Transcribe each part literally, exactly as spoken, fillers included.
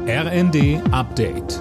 R N D Update.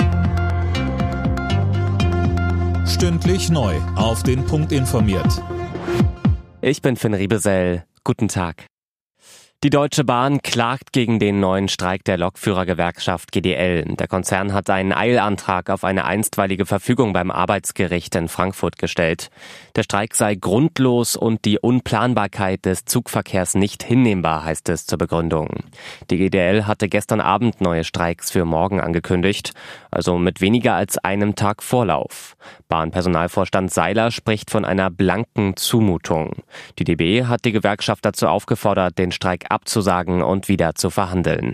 Stündlich neu auf den Punkt informiert. Ich bin Finn Riebesell. Guten Tag. Die Deutsche Bahn klagt gegen den neuen Streik der Lokführergewerkschaft G D L. Der Konzern hat einen Eilantrag auf eine einstweilige Verfügung beim Arbeitsgericht in Frankfurt gestellt. Der Streik sei grundlos und die Unplanbarkeit des Zugverkehrs nicht hinnehmbar, heißt es zur Begründung. Die G D L hatte gestern Abend neue Streiks für morgen angekündigt, also mit weniger als einem Tag Vorlauf. Bahnpersonalvorstand Seiler spricht von einer blanken Zumutung. Die D B hat die Gewerkschaft dazu aufgefordert, den Streik abzusagen und wieder zu verhandeln.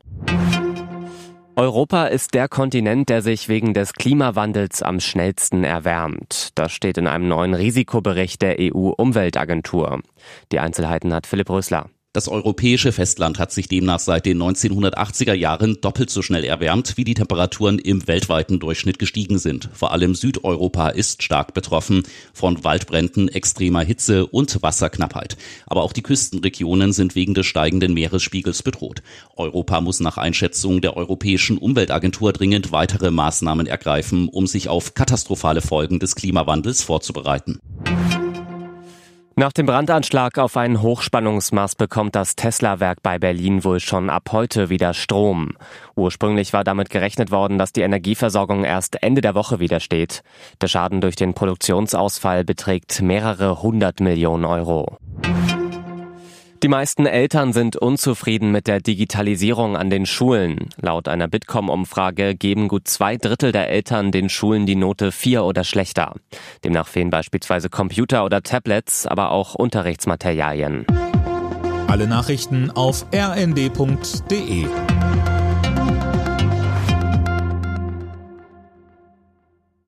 Europa ist der Kontinent, der sich wegen des Klimawandels am schnellsten erwärmt. Das steht in einem neuen Risikobericht der E U-Umweltagentur. Die Einzelheiten hat Philipp Rösler. Das europäische Festland hat sich demnach seit den neunzehnhundertachtziger Jahren doppelt so schnell erwärmt, wie die Temperaturen im weltweiten Durchschnitt gestiegen sind. Vor allem Südeuropa ist stark betroffen von Waldbränden, extremer Hitze und Wasserknappheit. Aber auch die Küstenregionen sind wegen des steigenden Meeresspiegels bedroht. Europa muss nach Einschätzung der Europäischen Umweltagentur dringend weitere Maßnahmen ergreifen, um sich auf katastrophale Folgen des Klimawandels vorzubereiten. Nach dem Brandanschlag auf einen Hochspannungsmast bekommt das Tesla-Werk bei Berlin wohl schon ab heute wieder Strom. Ursprünglich war damit gerechnet worden, dass die Energieversorgung erst Ende der Woche wieder steht. Der Schaden durch den Produktionsausfall beträgt mehrere hundert Millionen Euro. Die meisten Eltern sind unzufrieden mit der Digitalisierung an den Schulen. Laut einer Bitkom-Umfrage geben gut zwei Drittel der Eltern den Schulen die Note vier oder schlechter. Demnach fehlen beispielsweise Computer oder Tablets, aber auch Unterrichtsmaterialien. Alle Nachrichten auf r n d punkt d e.